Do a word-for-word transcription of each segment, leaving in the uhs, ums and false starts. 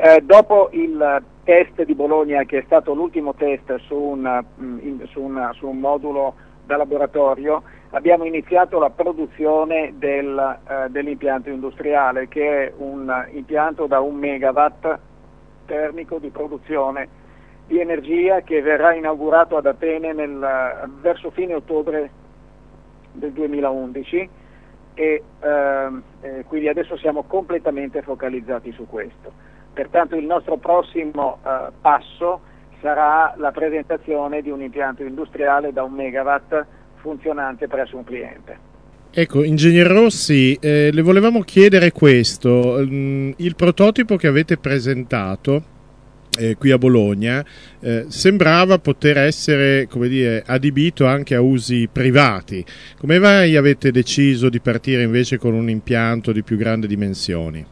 eh, dopo il test di Bologna, che è stato l'ultimo test su un, in, su una, su un modulo da laboratorio, abbiamo iniziato la produzione del, eh, dell'impianto industriale, che è un impianto da un megawatt termico di produzione di energia, che verrà inaugurato ad Atene nel, verso fine ottobre del duemilaundici e ehm, eh, quindi adesso siamo completamente focalizzati su questo. Pertanto il nostro prossimo eh, passo sarà la presentazione di un impianto industriale da un megawatt funzionante presso un cliente. Ecco, Ingegner Rossi, eh, le volevamo chiedere questo, mm, il prototipo che avete presentato eh, qui a Bologna eh, sembrava poter essere, come dire, adibito anche a usi privati. Come mai avete deciso di partire invece con un impianto di più grandi dimensioni?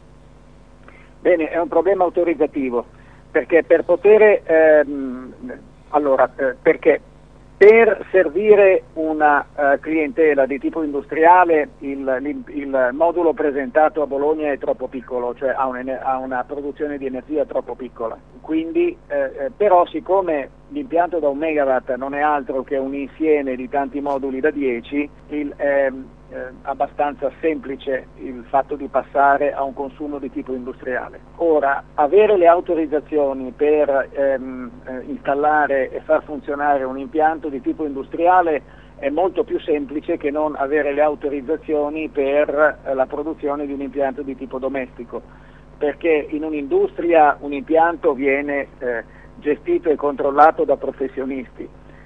Bene, è un problema autorizzativo, perché per poter, ehm, allora, eh, perché per servire una uh, clientela di tipo industriale il, il, il modulo presentato a Bologna è troppo piccolo, cioè ha, un, ha una produzione di energia troppo piccola. Quindi, eh, però siccome l'impianto da un megawatt non è altro che un insieme di tanti moduli da dieci, il, è eh, abbastanza semplice il fatto di passare a un consumo di tipo industriale. Ora, avere le autorizzazioni per ehm, eh, installare e far funzionare un impianto di tipo industriale è molto più semplice che non avere le autorizzazioni per eh, la produzione di un impianto di tipo domestico, perché in un'industria un impianto viene eh, gestito e controllato da professionisti,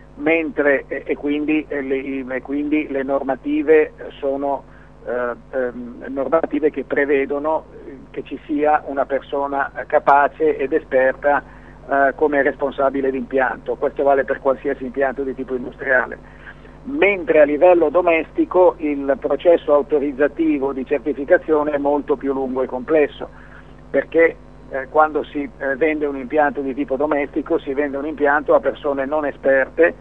mentre e, e, quindi, e, le, e quindi le normative sono eh, ehm, normative che prevedono che ci sia una persona capace ed esperta eh, come responsabile d'impianto. Questo vale per qualsiasi impianto di tipo industriale. Mentre a livello domestico il processo autorizzativo di certificazione è molto più lungo e complesso, perché eh, quando si eh, vende un impianto di tipo domestico si vende un impianto a persone non esperte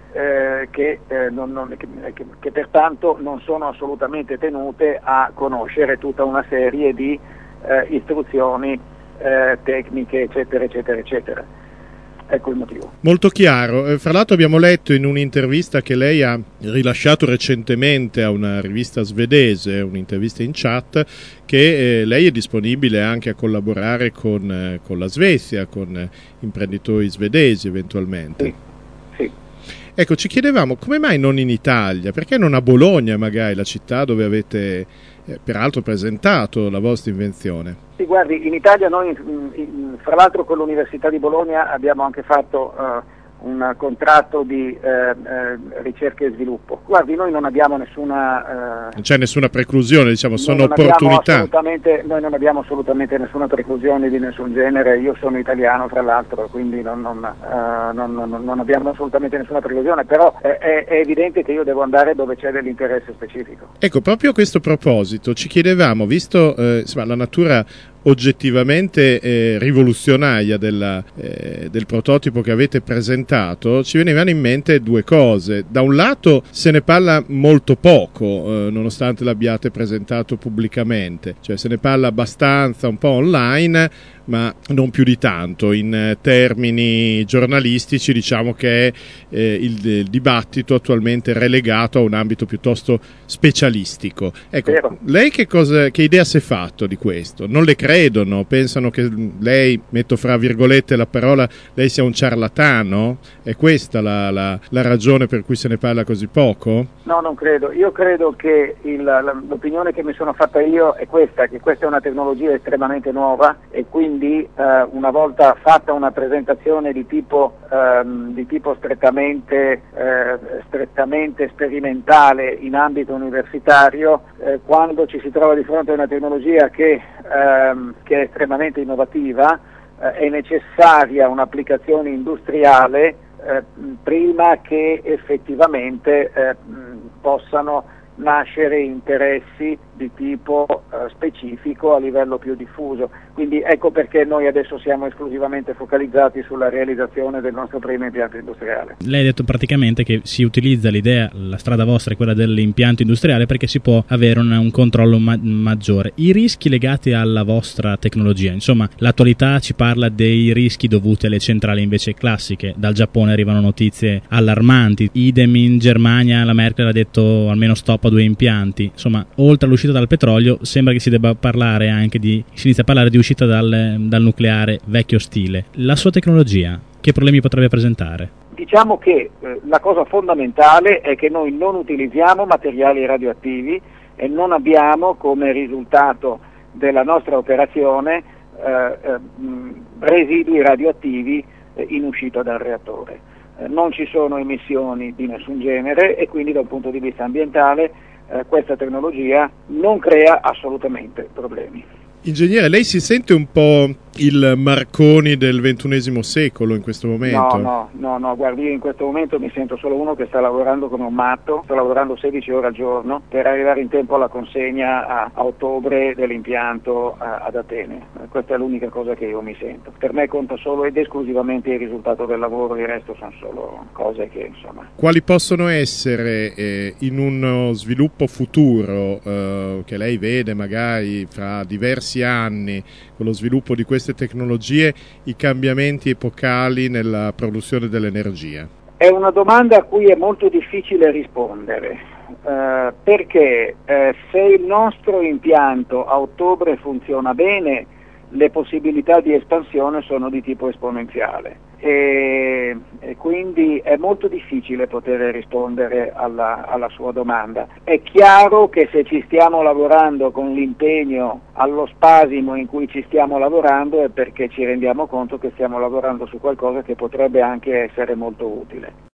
eh, che, eh, non, non, che, che, che pertanto non sono assolutamente tenute a conoscere tutta una serie di eh, istruzioni eh, tecniche, eccetera, eccetera, eccetera. Ecco il motivo. Molto chiaro. Eh, fra l'altro abbiamo letto in un'intervista che lei ha rilasciato recentemente a una rivista svedese, un'intervista in chat, che eh, lei è disponibile anche a collaborare con, eh, con la Svezia, con eh, imprenditori svedesi eventualmente. Sì, sì. Ecco, ci chiedevamo come mai non in Italia, perché non a Bologna magari, la città dove avete eh, peraltro presentato la vostra invenzione? Sì, guardi, in Italia noi, in, in, fra l'altro con l'Università di Bologna abbiamo anche fatto uh, un contratto di eh, eh, ricerca e sviluppo. Guardi, noi non abbiamo nessuna... Eh, non c'è nessuna preclusione, diciamo, sono non opportunità. Assolutamente, noi non abbiamo assolutamente nessuna preclusione di nessun genere, io sono italiano tra l'altro, quindi non, non, uh, non, non, non abbiamo assolutamente nessuna preclusione, però è, è evidente che io devo andare dove c'è dell'interesse specifico. Ecco, proprio a questo proposito ci chiedevamo, visto eh, insomma, la natura oggettivamente eh, rivoluzionaria della, eh, del prototipo che avete presentato, ci venivano in mente due cose. Da un lato se ne parla molto poco, eh, nonostante l'abbiate presentato pubblicamente, cioè se ne parla abbastanza un po' online, ma non più di tanto. In termini giornalistici diciamo che eh, il, il dibattito attualmente è relegato a un ambito piuttosto specialistico. Ecco, Vero. Lei che, cosa, che idea si è fatto di questo? Non le credono? Pensano che lei, metto fra virgolette la parola, lei sia un ciarlatano? È questa la, la, la ragione per cui se ne parla così poco? No, non credo. Io credo che il, l'opinione che mi sono fatta io è questa, che questa è una tecnologia estremamente nuova e quindi Quindi eh, una volta fatta una presentazione di tipo, ehm, di tipo strettamente, eh, strettamente sperimentale in ambito universitario, eh, quando ci si trova di fronte a una tecnologia che, ehm, che è estremamente innovativa, eh, è necessaria un'applicazione industriale eh, prima che effettivamente eh, possano nascere interessi di tipo eh, specifico a livello più diffuso. Quindi ecco perché noi adesso siamo esclusivamente focalizzati sulla realizzazione del nostro primo impianto industriale. Lei ha detto praticamente che si utilizza l'idea, la strada vostra è quella dell'impianto industriale perché si può avere un, un controllo ma- maggiore. I rischi legati alla vostra tecnologia, insomma l'attualità ci parla dei rischi dovuti alle centrali invece classiche, dal Giappone arrivano notizie allarmanti, idem in Germania la Merkel ha detto almeno stop a due impianti, insomma oltre all'uscita dal petrolio sembra che si debba parlare anche di, si inizia a parlare di uscita dal, dal nucleare vecchio stile. La sua tecnologia che problemi potrebbe presentare? Diciamo che eh, la cosa fondamentale è che noi non utilizziamo materiali radioattivi e non abbiamo come risultato della nostra operazione eh, eh, residui radioattivi eh, in uscita dal reattore. Eh, non ci sono emissioni di nessun genere e quindi da un punto di vista ambientale eh, questa tecnologia non crea assolutamente problemi. Ingegnere, lei si sente un po' il Marconi del ventunesimo secolo in questo momento? No, no, no, no, guardi, io in questo momento mi sento solo uno che sta lavorando come un matto, sto lavorando sedici ore al giorno per arrivare in tempo alla consegna a, a ottobre dell'impianto a, ad Atene. Questa è l'unica cosa che io mi sento. Per me conta solo ed esclusivamente il risultato del lavoro, il resto sono solo cose che insomma... Quali possono essere eh, in uno sviluppo futuro eh, che lei vede magari fra diversi anni con lo sviluppo di queste tecnologie, i cambiamenti epocali nella produzione dell'energia? È una domanda a cui è molto difficile rispondere, eh, perché eh, se il nostro impianto a ottobre funziona bene, le possibilità di espansione sono di tipo esponenziale e, e quindi è molto difficile poter rispondere alla, alla sua domanda. È chiaro che se ci stiamo lavorando con l'impegno allo spasimo in cui ci stiamo lavorando è perché ci rendiamo conto che stiamo lavorando su qualcosa che potrebbe anche essere molto utile.